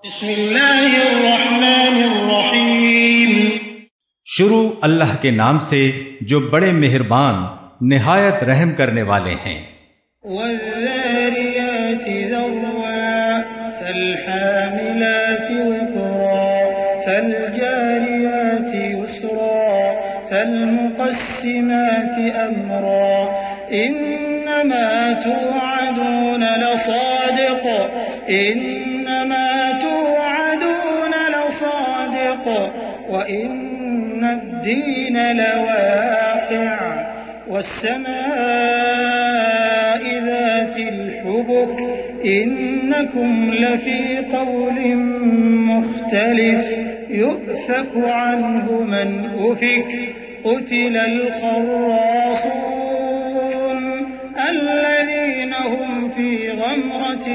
بسم اللہ الرحمن الرحیم۔ شروع اللہ کے نام سے جو بڑے مہربان نہایت رحم کرنے والے ہیں۔ والذاریات ذروا فالحاملات وقرا فالجاریات یسرا فالمقسمات امرا انما توعدون لصادق انما توعدون لصادق وإن الدين لواقع والسماء ذات الحبك إنكم لفي قول مختلف يؤفك عنه من أفك قتل الخراصون الذين هم في غمرة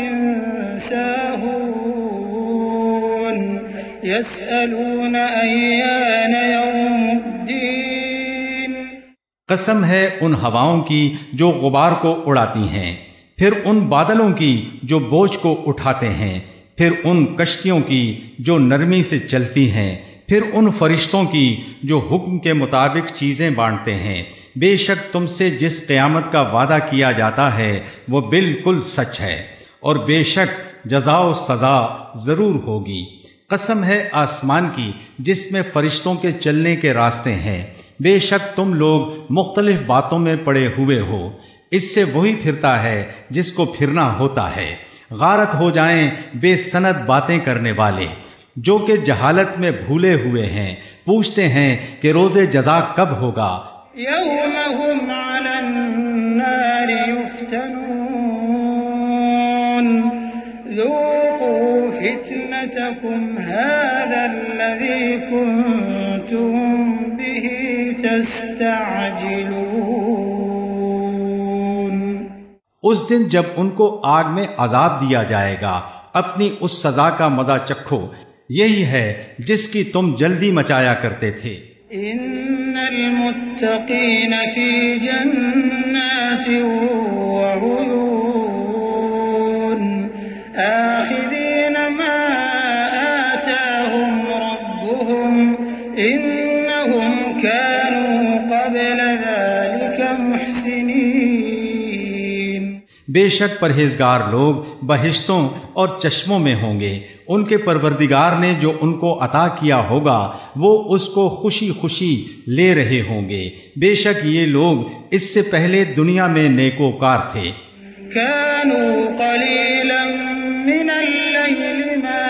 ساهون يسألون أيان يوم الدين۔ قسم ہے ان ہواؤں کی جو غبار کو اڑاتی ہیں، پھر ان بادلوں کی جو بوجھ کو اٹھاتے ہیں، پھر ان کشتیوں کی جو نرمی سے چلتی ہیں، پھر ان فرشتوں کی جو حکم کے مطابق چیزیں بانٹتے ہیں۔ بے شک تم سے جس قیامت کا وعدہ کیا جاتا ہے وہ بالکل سچ ہے، اور بے شک جزا و سزا ضرور ہوگی۔ قسم ہے آسمان کی جس میں فرشتوں کے چلنے کے راستے ہیں، بے شک تم لوگ مختلف باتوں میں پڑے ہوئے ہو، اس سے وہی پھرتا ہے جس کو پھرنا ہوتا ہے۔ غارت ہو جائیں بے سند باتیں کرنے والے جو کہ جہالت میں بھولے ہوئے ہیں، پوچھتے ہیں کہ روز جزا کب ہوگا۔ يوم هم على النار يفتنون ذوقوا فتنتكم هذا الذي كنتم به تستعجلون۔ اس دن جب ان کو آگ میں عذاب دیا جائے گا، اپنی اس سزا کا مزہ چکھو، یہی ہے جس کی تم جلدی مچایا کرتے تھے۔ ان المتقین فی جنات وعیون آخذین ما آتاهم ربهم انہم كانوا قبل ذلك محسنین۔ بے شک پرہیزگار لوگ بہشتوں اور چشموں میں ہوں گے، ان کے پروردگار نے جو ان کو عطا کیا ہوگا وہ اس کو خوشی خوشی لے رہے ہوں گے۔ بے شک یہ لوگ اس سے پہلے دنیا میں نیکوکار تھے۔ كانوا قليلا من الليل ما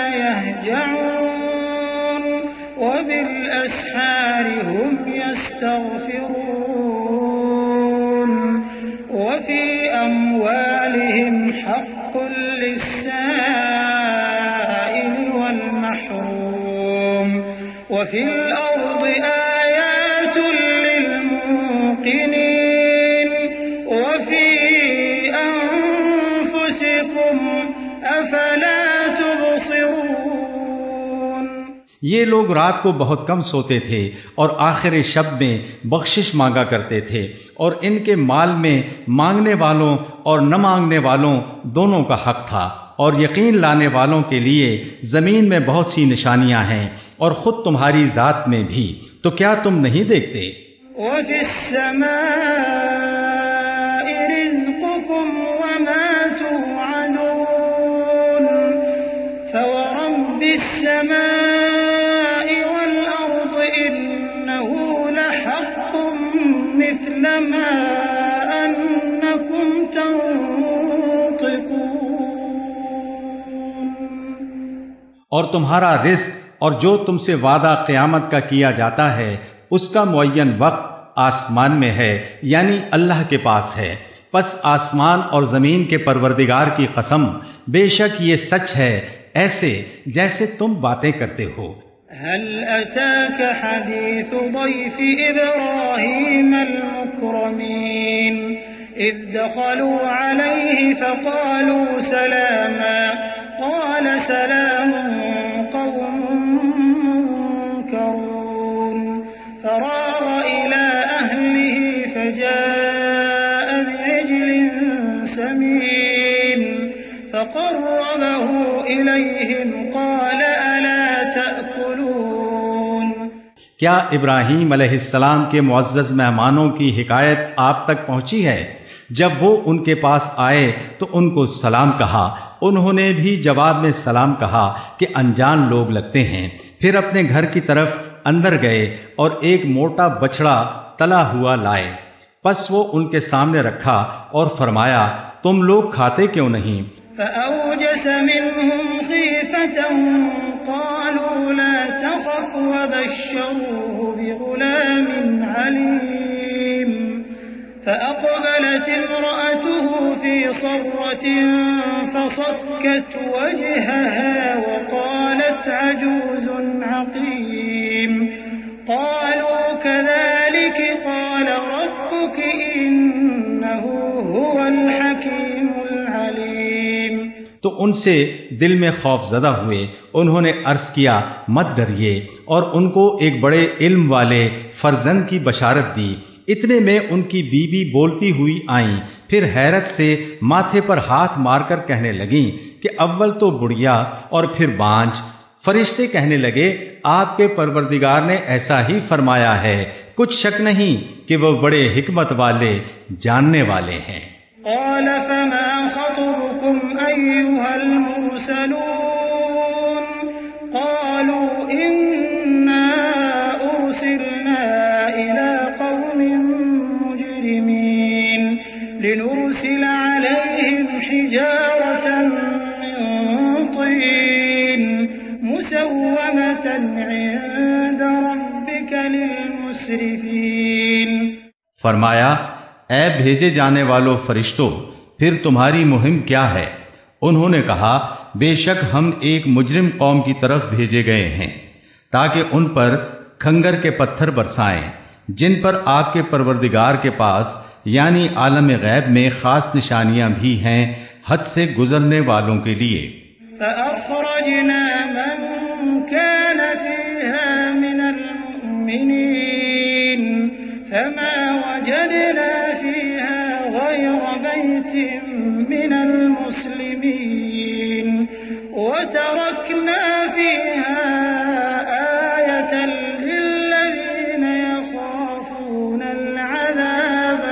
يهجعون وبالأسحار هم يستغفرون وفي أموالهم حق للسائل والمحروم وفي الأرض آيات للموقنين وفي أنفسكم أفلا تبصرون۔ یہ لوگ رات کو بہت کم سوتے تھے اور آخر شب میں بخشش مانگا کرتے تھے، اور ان کے مال میں مانگنے والوں اور نہ مانگنے والوں دونوں کا حق تھا، اور یقین لانے والوں کے لیے زمین میں بہت سی نشانیاں ہیں اور خود تمہاری ذات میں بھی، تو کیا تم نہیں دیکھتے؟ وفي السماء رزقكم وما توعدون فورب السماء والأرض إنه لحق مثل ما أنكم تنطقون۔ اور تمہارا رزق اور جو تم سے وعدہ قیامت کا کیا جاتا ہے اس کا معین وقت آسمان میں ہے، یعنی اللہ کے پاس ہے۔ پس آسمان اور زمین کے پروردگار کی قسم، بے شک یہ سچ ہے ایسے جیسے تم باتیں کرتے ہو۔ هل أتاك حديث ضيف إبراهيم المكرمين إذ دخلوا عليه فقالوا سلاما قال سلام قوم منكرون فراغ إلى أهله فجاء بعجل سمين فقربه إليهم إليهم قال ألا تأكلون؟ کیا ابراہیم علیہ السلام کے معزز مہمانوں کی حکایت آپ تک پہنچی ہے؟ جب وہ ان کے پاس آئے تو ان کو سلام کہا، انہوں نے بھی جواب میں سلام کہا کہ انجان لوگ لگتے ہیں۔ پھر اپنے گھر کی طرف اندر گئے اور ایک موٹا بچڑا تلا ہوا لائے، پس وہ ان کے سامنے رکھا اور فرمایا تم لوگ کھاتے کیوں نہیں؟ فأوجس منهم خيفة قالوا لا تخف وبشروه بغلام عليم فأقبلت امرأته في صرة فصكت وجهها وقالت عجوز عقيم قالوا كذلك قال ربك إنه هو الحكيم العليم۔ تو ان سے دل میں خوف زدہ ہوئے، انہوں نے عرض کیا مت ڈریے، اور ان کو ایک بڑے علم والے فرزند کی بشارت دی۔ اتنے میں ان کی بیوی بولتی ہوئی آئیں، پھر حیرت سے ماتھے پر ہاتھ مار کر کہنے لگیں کہ اول تو بڑھیا اور پھر بانجھ۔ فرشتے کہنے لگے آپ کے پروردگار نے ایسا ہی فرمایا ہے، کچھ شک نہیں کہ وہ بڑے حکمت والے جاننے والے ہیں۔ قال فما خطبكم أيها المرسلون؟ قالوا إنا أرسلنا إلى قوم مجرمين لنرسل عليهم حجارة من طين مسومة عند ربك للمسرفين۔ فرمایا اے بھیجے جانے والوں فرشتوں، پھر تمہاری مہم کیا ہے؟ انہوں نے کہا بے شک ہم ایک مجرم قوم کی طرف بھیجے گئے ہیں تاکہ ان پر کھنگر کے پتھر برسائیں جن پر آپ کے پروردگار کے پاس یعنی عالم غیب میں خاص نشانیاں بھی ہیں حد سے گزرنے والوں کے لیے۔ فأخرجنا من كان فيها من المؤمنين فما وجدنا فيها غير بيت من المسلمين وتركنا فيها آية للذين يخافون العذاب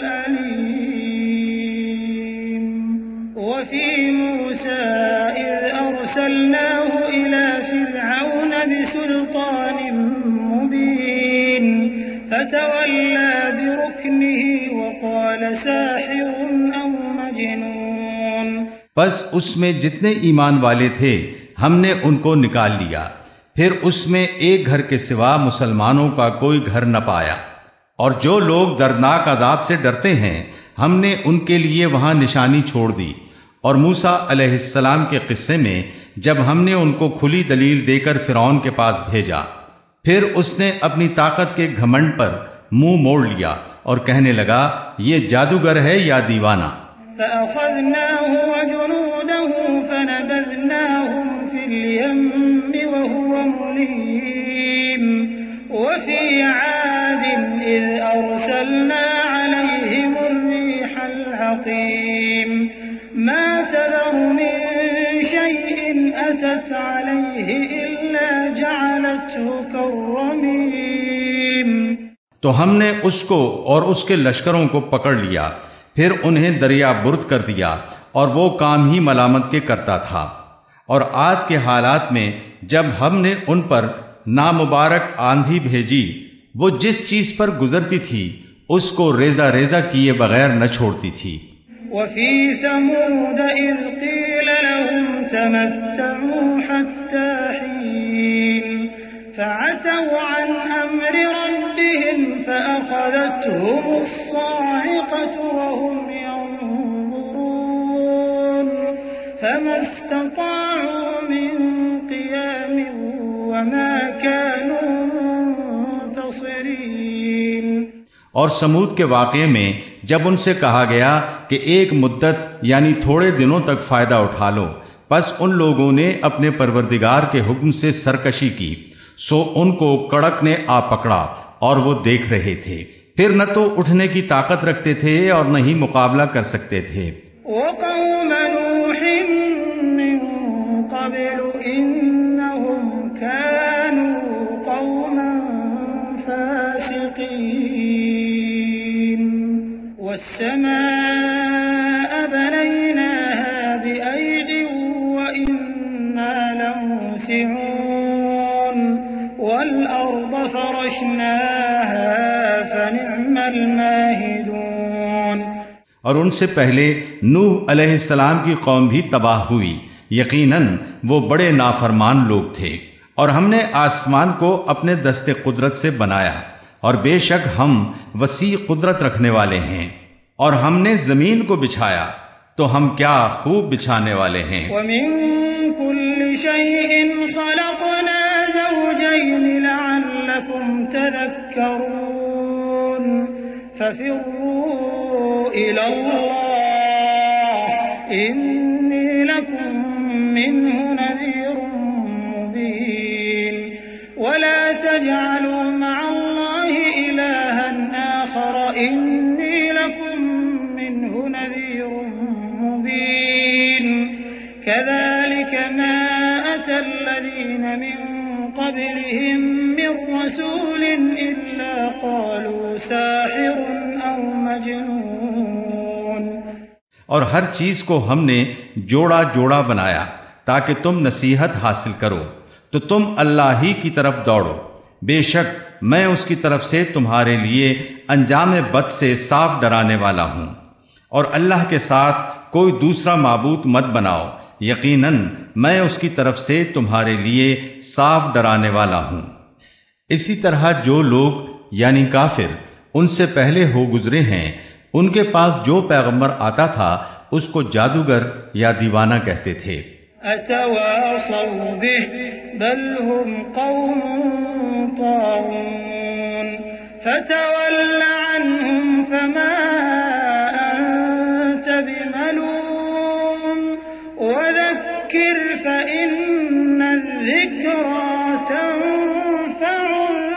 الأليم وفي موسى إذ أرسلناه إلى فرعون بسلطان مبين فتولى بركنه وقال ساحر أو مجنون۔ بس اس میں جتنے ایمان والے تھے ہم نے ان کو نکال لیا، پھر اس میں ایک گھر کے سوا مسلمانوں کا کوئی گھر نہ پایا، اور جو لوگ دردناک عذاب سے ڈرتے ہیں ہم نے ان کے لیے وہاں نشانی چھوڑ دی۔ اور موسیٰ علیہ السلام کے قصے میں جب ہم نے ان کو کھلی دلیل دے کر فرعون کے پاس بھیجا، پھر اس نے اپنی طاقت کے گھمنڈ پر منہ موڑ لیا اور کہنے لگا یہ جادوگر ہے یا دیوانہ۔ فأخذناه وجنوده فنبذناهم في اليم وهو مليم وفي عاد إذ أرسلنا عليهم الريح العقيم ما تذر من شيء أتت عليه إلا جعلته كالرميم۔ تو ہم نے اس کو اور اس کے لشکروں کو پکڑ لیا، پھر انہیں دریا برد کر دیا، اور وہ کام ہی ملامت کے کرتا تھا۔ اور عاد کے حالات میں جب ہم نے ان پر نامبارک آندھی بھیجی، وہ جس چیز پر گزرتی تھی اس کو ریزہ ریزہ کیے بغیر نہ چھوڑتی تھی۔ وفي ثمود إذ قيل لهم تمتعوا حتى حين فعتوا عن أمر ربهم فأخذتهم الصاعقة وهم ينظرون فما استطاعوا من قيام وما كانوا منتصرين۔ اور سمود کے واقعے میں جب ان سے کہا گیا کہ ایک مدت یعنی تھوڑے دنوں تک فائدہ اٹھا لو، پس ان لوگوں نے اپنے پروردگار کے حکم سے سرکشی کی، سو ان کو کڑک نے آ پکڑا اور وہ دیکھ رہے تھے، پھر نہ تو اٹھنے کی طاقت رکھتے تھے اور نہ ہی مقابلہ کر سکتے تھے۔ وقوم نوح من قبل قبل إنهم كانوا قوما فاسقين والسماء بنيناها بأيد وإنا لموسعون والأرض فرشناها فنعم الماهدون۔ اور ان سے پہلے نوح علیہ السلام کی قوم بھی تباہ ہوئی، یقیناً وہ بڑے نافرمان لوگ تھے۔ اور ہم نے آسمان کو اپنے دست قدرت سے بنایا، اور بے شک ہم وسیع قدرت رکھنے والے ہیں۔ اور ہم نے زمین کو بچھایا تو ہم کیا خوب بچھانے والے ہیں۔ وَمِن كُلِّ شَيْءٍ خَلَقْنَا زَوْجَيْنِ لَعَلَّكُمْ تَذَكَّرُونَ فَفِرُّوا إِلَى اللَّهِ إِنِّي لَكُمْ مِنْهُ نَذِيرٌ مُبِينٌ وَلَا تَجْعَلُوا مَعَ اللَّهِ إِلَٰهًا آخَرَ إِنِّي لَكُمْ مِنْهُ نَذِيرٌ مُبِينٌ كَذَلِكَ مَا أَتَى الَّذِينَ مِن قَبْلِهِم مِّن رَّسُولٍ إِلَّا قَالُوا سَاحِرٌ أَوْ مَجْنُونٌ۔ اور ہر چیز کو ہم نے جوڑا جوڑا بنایا تاکہ تم نصیحت حاصل کرو، تو تم اللہ ہی کی طرف دوڑو، بے شک میں اس کی طرف سے تمہارے لیے انجام بد سے صاف ڈرانے والا ہوں۔ اور اللہ کے ساتھ کوئی دوسرا معبود مت بناؤ، یقیناً میں اس کی طرف سے تمہارے لیے صاف ڈرانے والا ہوں۔ اسی طرح جو لوگ یعنی کافر ان سے پہلے ہو گزرے ہیں، ان کے پاس جو پیغمبر آتا تھا اس کو جادوگر یا دیوانہ کہتے تھے۔ أتواصوا به بل هم قوم طاغون فتول عنهم فما أنت بملوم وذكر فإن الذكرى تنفع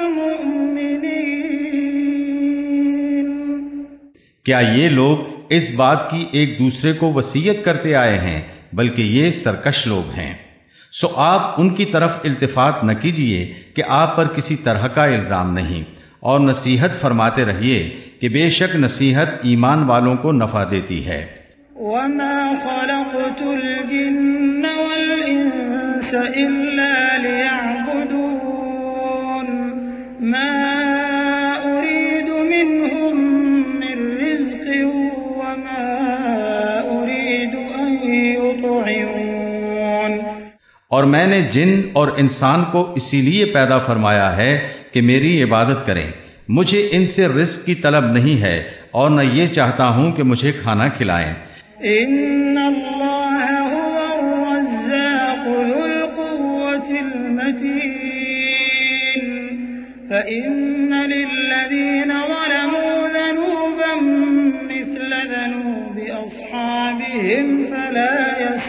المؤمنين۔ کیا یہ لوگ اس بات کی ایک دوسرے کو وصیت کرتے آئے ہیں، بلکہ یہ سرکش لوگ ہیں۔ سو آپ ان کی طرف التفات نہ کیجیے کہ آپ پر کسی طرح کا الزام نہیں، اور نصیحت فرماتے رہیے کہ بے شک نصیحت ایمان والوں کو نفع دیتی ہے۔ وَمَا خَلَقْتُ الْجِنَّ وَالْإِنسَ إِلَّا لِيَعْبُدُونَ مَا أُرِيدُ مِنْهُمْ مِنْ رِزْقٍ وَمَا أُرِيدُ أَنْ يُطْعِمُونَ۔ اور میں نے جن اور انسان کو اسی لیے پیدا فرمایا ہے کہ میری عبادت کریں، مجھے ان سے رزق کی طلب نہیں ہے اور نہ یہ چاہتا ہوں کہ مجھے کھانا کھلائیں۔ إِنَّ اللَّهَ هُوَ الرَّزَّاقُ ذُو الْقُوَّةِ الْمَتِينُ فَإِنَّ لِلَّذِينَ ظَلَمُوا ذَنُوبًا مِثْلَ ذَنُوبِ أَصْحَابِهِمْ فَلَا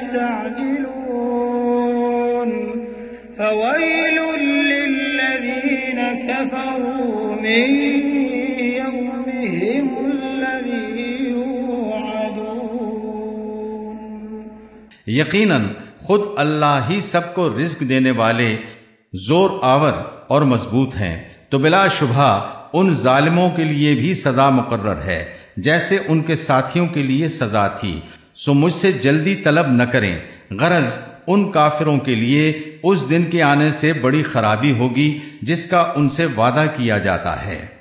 يَسْتَعْجِلُونَ فَوَيْلٌ لِّلَّذِينَ كَفَرُوا مِن يَوْمِهِمُ الَّذِي يُوعَدُونَ۔ یقیناً خود اللہ ہی سب کو رزق دینے والے زور آور اور مضبوط ہیں، تو بلا شبہ ان ظالموں کے لیے بھی سزا مقرر ہے جیسے ان کے ساتھیوں کے لیے سزا تھی۔ سو مجھ سے جلدی طلب نہ کریں، غرض ان کافروں کے لیے اس دن کے آنے سے بڑی خرابی ہوگی جس کا ان سے وعدہ کیا جاتا ہے۔